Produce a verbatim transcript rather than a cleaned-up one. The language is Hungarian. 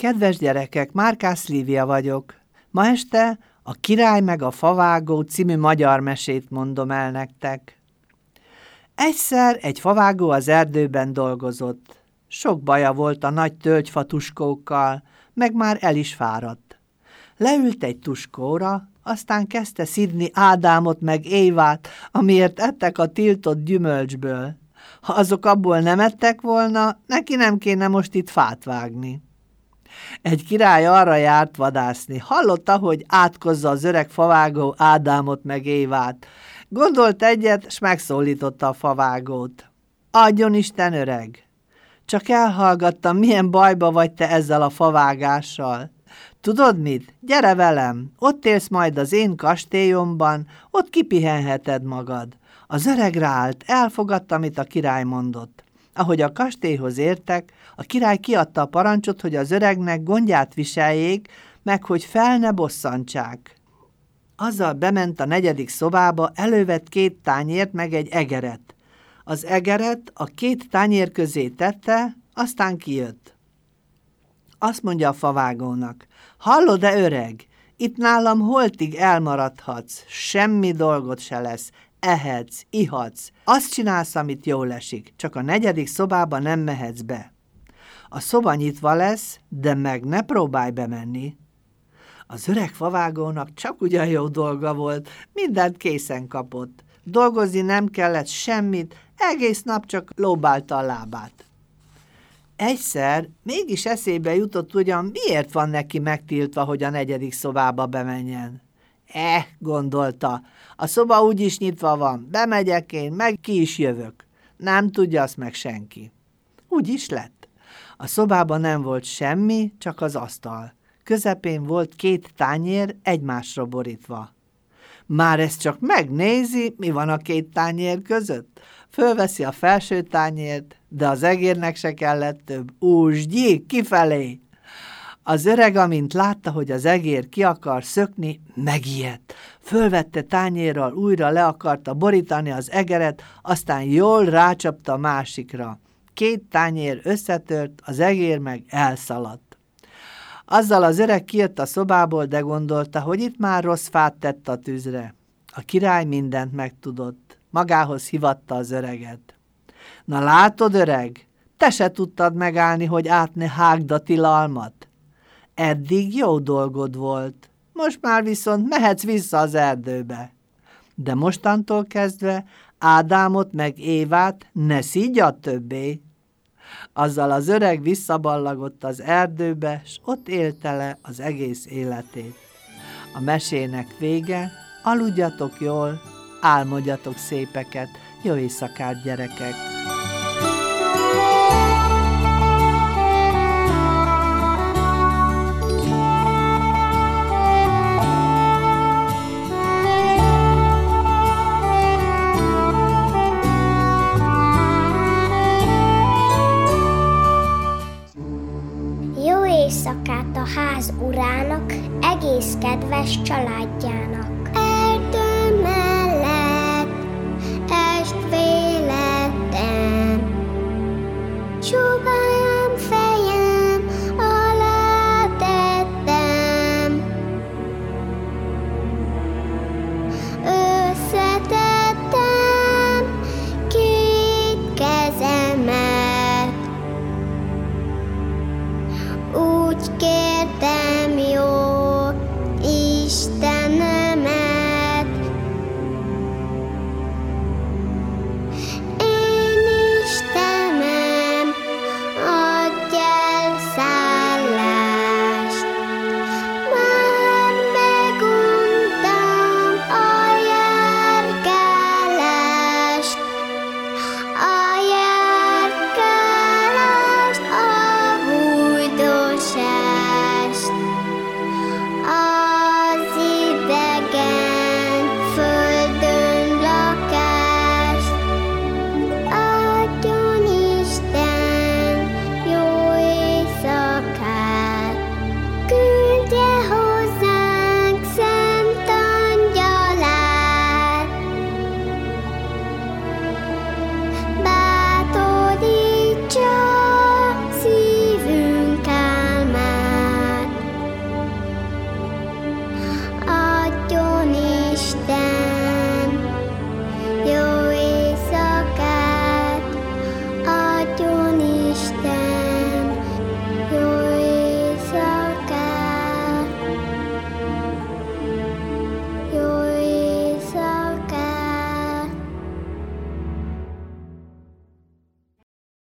Kedves gyerekek, Márkász Lívia vagyok. Ma este a Király meg a favágó című magyar mesét mondom el nektek. Egyszer egy favágó az erdőben dolgozott. Sok baja volt a nagy tölgyfa tuskókkal, meg már el is fáradt. Leült egy tuskóra, aztán kezdte szidni Ádámot meg Évát, amiért ettek a tiltott gyümölcsből. Ha azok abból nem ettek volna, neki nem kéne most itt fát vágni. Egy király arra járt vadászni. Hallotta, hogy átkozza az öreg favágó Ádámot meg Évát. Gondolt egyet, s megszólította a favágót. Adjon Isten, öreg! Csak elhallgattam, milyen bajba vagy te ezzel a favágással. Tudod mit? Gyere velem, ott élsz majd az én kastélyomban, ott kipihenheted magad. Az öreg ráállt, elfogadta, amit a király mondott. Ahogy a kastélyhoz értek, a király kiadta a parancsot, hogy az öregnek gondját viseljék, meg hogy fel ne bosszantsák. Azzal bement a negyedik szobába, elővett két tányért meg egy egeret. Az egeret a két tányér közé tette, aztán kijött. Azt mondja a favágónak, hallod-e öreg, itt nálam holtig elmaradhatsz, semmi dolgot se lesz, ehetsz, ihatsz, azt csinálsz, amit jól esik, csak a negyedik szobába nem mehetsz be. A szoba nyitva lesz, de meg ne próbálj bemenni. Az öreg favágónak csak ugyan jó dolga volt, mindent készen kapott. Dolgozni nem kellett semmit, egész nap csak lóbálta a lábát. Egyszer mégis eszébe jutott ugyan, miért van neki megtiltva, hogy a negyedik szobába bemenjen. Eh, gondolta, a szoba úgyis nyitva van, bemegyek én, meg ki is jövök. Nem tudja azt meg senki. Úgy is lett. A szobában nem volt semmi, csak az asztal. Közepén volt két tányér egymásra borítva. Már ezt csak megnézi, mi van a két tányér között. Fölveszi a felső tányért, de az egérnek se kellett több. Úsgyi, kifelé! Az öreg, amint látta, hogy az egér ki akar szökni, megijedt. Fölvette tányérral, újra le akarta borítani az egeret, aztán jól rácsapta a másikra. Két tányér összetört, az egér meg elszaladt. Azzal az öreg kijött a szobából, de gondolta, hogy itt már rossz fát tett a tűzre. A király mindent megtudott. Magához hívatta az öreget. Na látod, öreg, te se tudtad megállni, hogy át ne hágd a tilalmat. Eddig jó dolgod volt, most már viszont mehetsz vissza az erdőbe. De mostantól kezdve Ádámot meg Évát ne szígyad többé. Azzal az öreg visszaballagott az erdőbe, s ott élte le az egész életét. A mesének vége, aludjatok jól, álmodjatok szépeket, jó éjszakát, gyerekek! Jó éjszakát a ház urának, egész kedves családjának. Erdő mellett est vélettem, csóvám fejem alá tettem. Összetettem két kezemet, úgy kértem, jó